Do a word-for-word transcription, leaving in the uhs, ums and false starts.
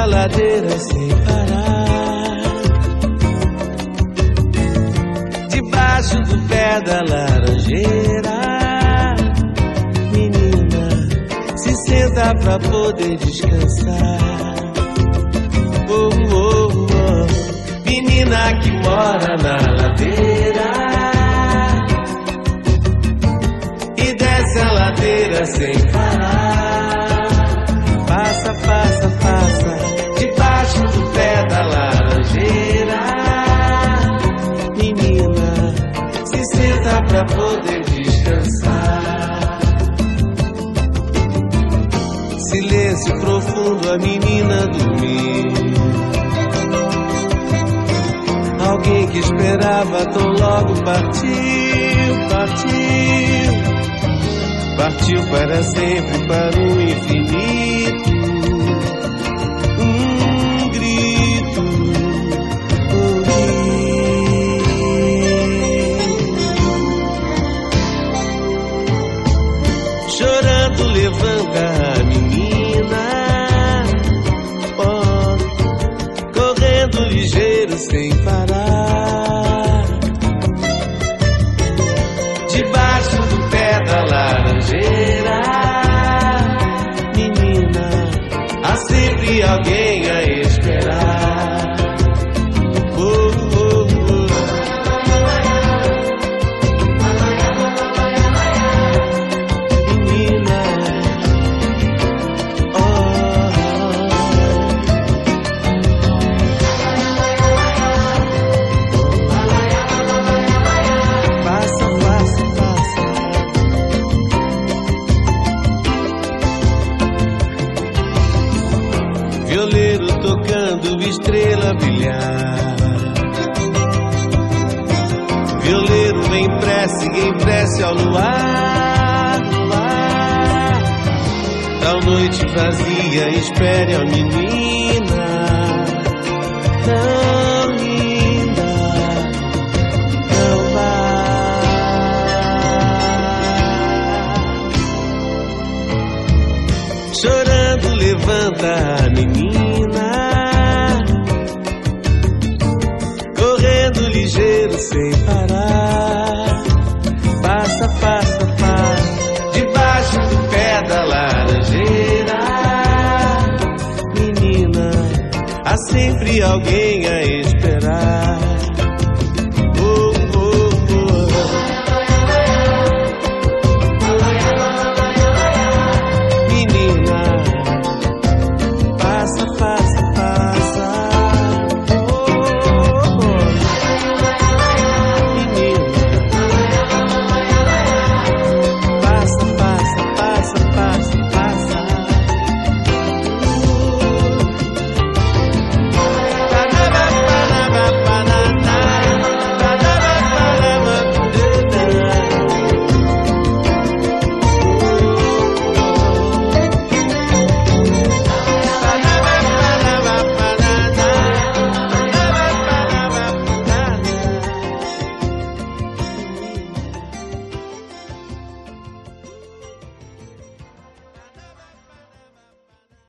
a ladeira sem parar, debaixo do pé da laranjeira. Menina, se senta pra poder descansar. Oh, oh, oh. Menina que mora na ladeira e desce a ladeira sem parar. Passa, passa, passa debaixo do pé da laranjeira. Menina, se senta pra poder descansar. Silêncio profundo, a menina dormiu. Alguém que esperava tão logo partiu, partiu. Partiu para sempre, para o infinito. Um grito, chorando levanta a menina, oh, correndo ligeiro sem parar, debaixo do pé da laranjeira. Menina, há sempre alguém a esperar. Oh, oh, oh. Menina, oh, passa, passa, passa. Violeiro tocando, estrela brilhar. Violeiro em prece, em prece ao luar, luar. Tal noite vazia, espere a menina tão linda, tão má. Chorando levanta a menina, correndo ligeiro sem parar. Passa, passa, passa debaixo do pé da laranjeira. Menina, há sempre alguém a esperar.